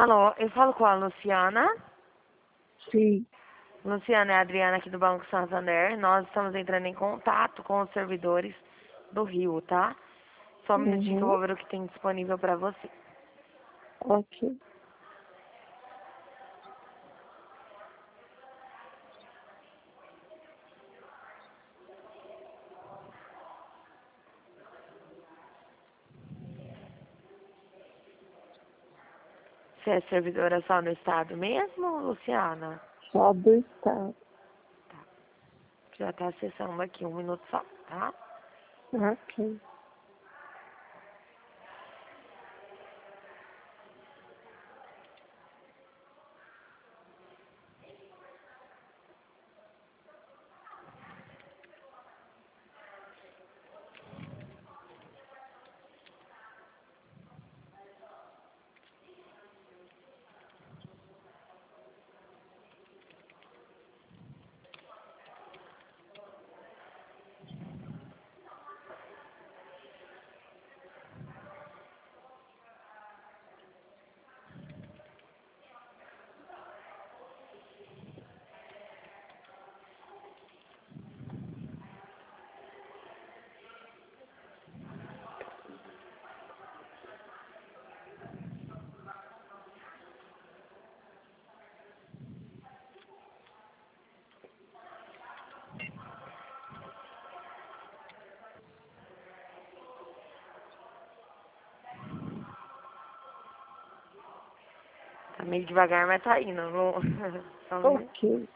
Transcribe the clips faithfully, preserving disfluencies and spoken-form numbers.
Alô, eu falo com a Luciana. Sim. Luciana, é a Adriana aqui do Banco Santander. Nós estamos entrando em contato com os servidores do Rio, tá? Só um minutinho que eu Uhum. vou ver o que tem disponível pra você. Ok. Você é servidora só no estado mesmo, Luciana? Só do estado. Já tá acessando aqui, um minuto só, tá? Ok. Tá meio devagar, mas tá indo. Lu. Só um minuto. Ok.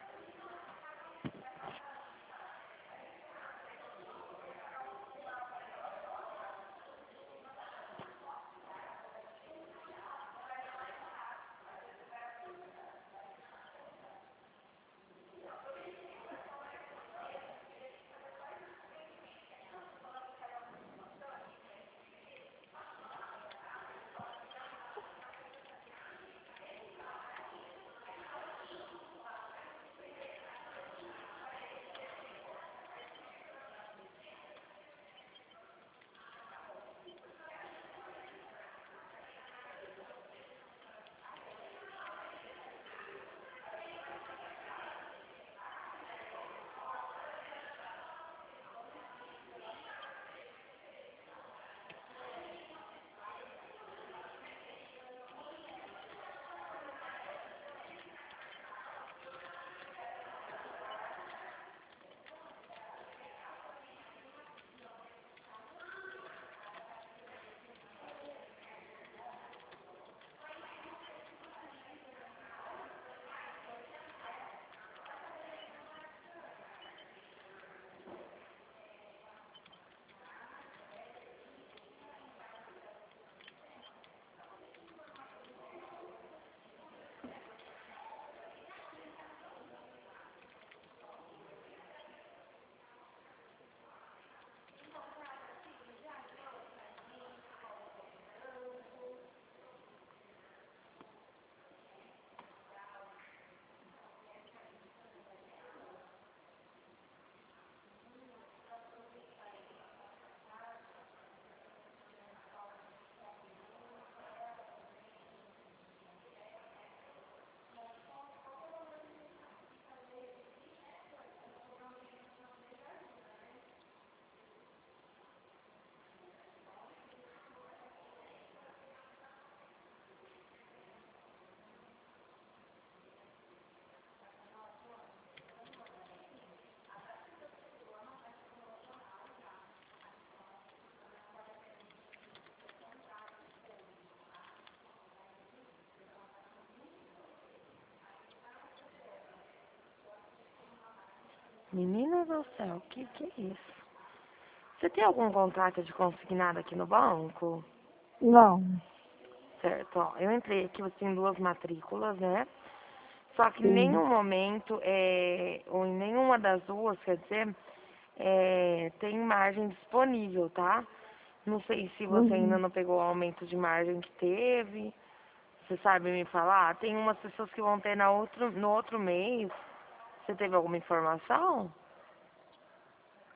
Menina do céu, o que que é isso? Você tem algum contrato de consignado aqui no banco? Não. Certo, ó. Eu entrei aqui, você tem duas matrículas, né? Só que em Sim. nenhum momento, é, ou em nenhuma das duas, quer dizer, é, tem margem disponível, tá? Não sei se você ainda Uhum. não pegou o aumento de margem que teve. Você sabe me falar? Tem umas pessoas que vão ter na outro, no outro mês. Você teve alguma informação?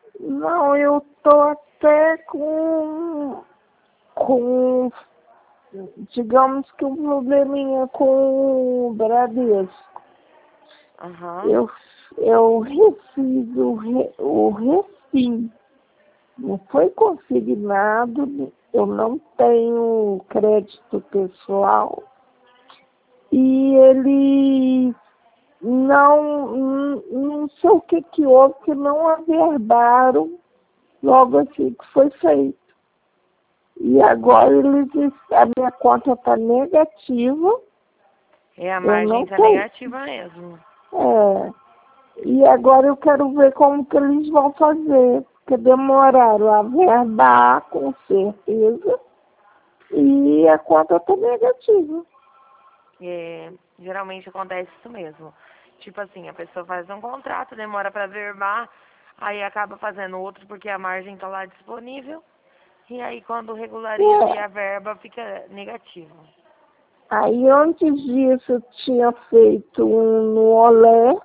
Não, eu tô até com... com... digamos que um probleminha com o Bradesco. Aham. Eu, eu refiz o, re, o refim. Não foi consignado, eu não tenho crédito pessoal. E ele não, não, não sei o que que houve, que não averbaram logo assim que foi feito. E agora eles, a minha conta está negativa. É, a Eu margem não tá tenho. negativa mesmo. É, e agora eu quero ver como que eles vão fazer, porque demoraram a averbar, com certeza, e a conta está negativa. É, geralmente acontece isso mesmo. Tipo assim, a pessoa faz um contrato, demora para verbar, aí acaba fazendo outro porque a margem tá lá disponível. E aí quando regulariza e É, a verba fica negativa. aí antes disso eu tinha feito um no Olé,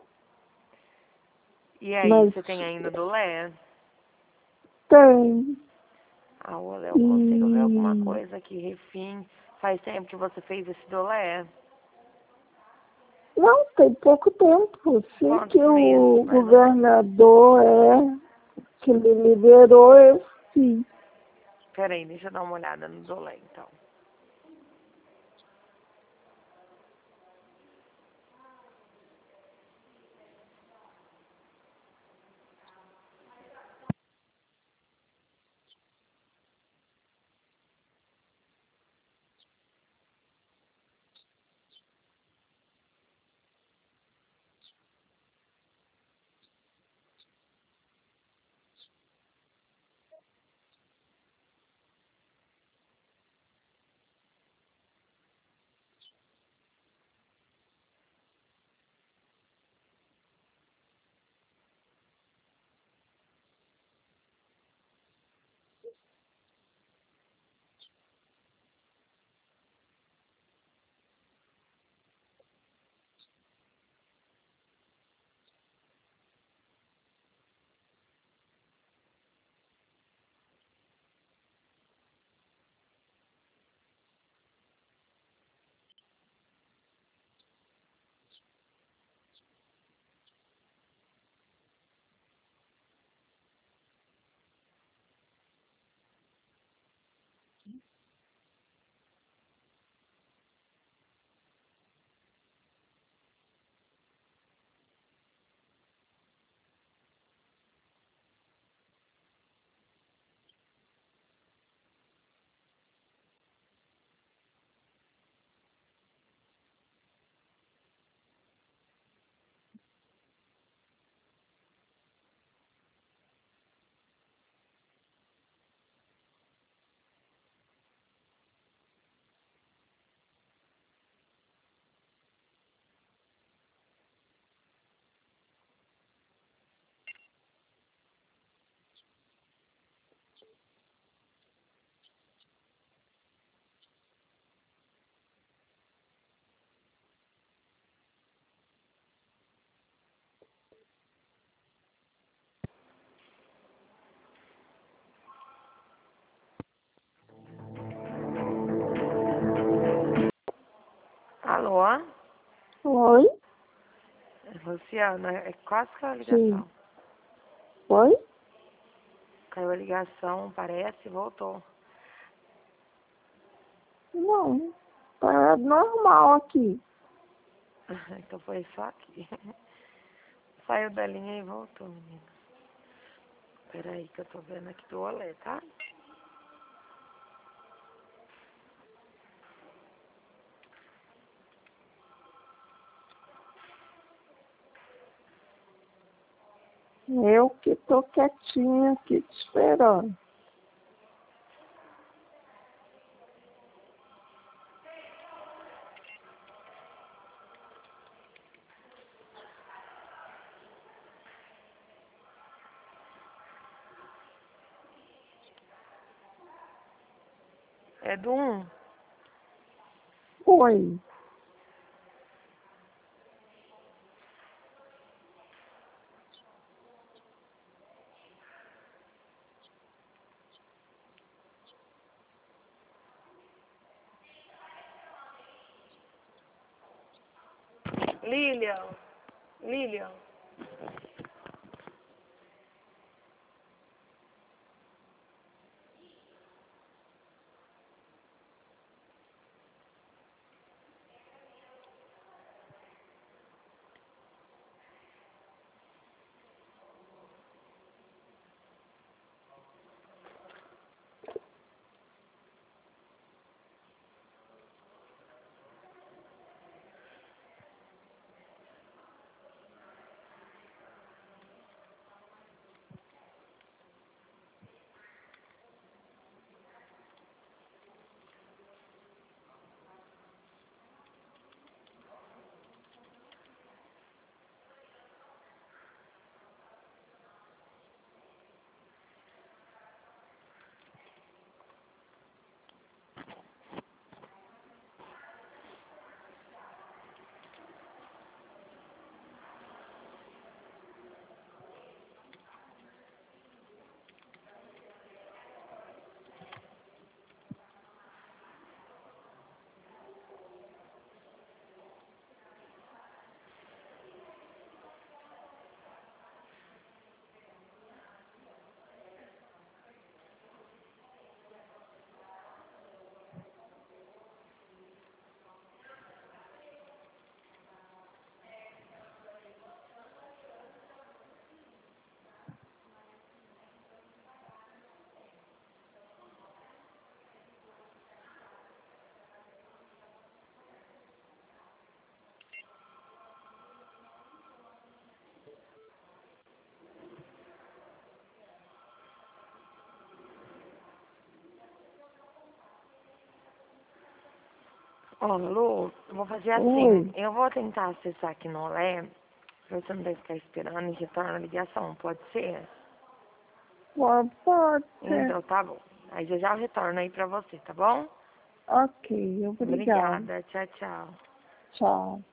E aí, mas você tem ainda do Lé? tem. Ah, o Olé eu consigo ver alguma E coisa aqui, refim. Faz tempo que você fez esse do Lé? não, tem pouco tempo. Assim Quantos que meses, o mais ou menos? governador é que me liberou, eu fiz. Peraí, deixa eu dar uma olhada no do Lé, então. Alô? Oi? Luciana, é quase caiu a Sim. ligação. Oi? Caiu a ligação, parece, e voltou. Não, tá normal aqui. Então foi só aqui. Saiu da linha e voltou, menina. Peraí que eu tô vendo aqui do Olé, tá? Eu que tô quietinha aqui te esperando. É do um. Oi. Lilian, Lilian. Ó, Lu, eu vou fazer assim. Oi. Eu vou tentar acessar aqui no Olé, pra você não ter que ficar esperando e retorna a ligação, pode ser? Pode, pode ser. Então tá bom. Aí já já eu retorno aí pra você, tá bom? Ok, obrigada. Obrigada, tchau, tchau. Tchau.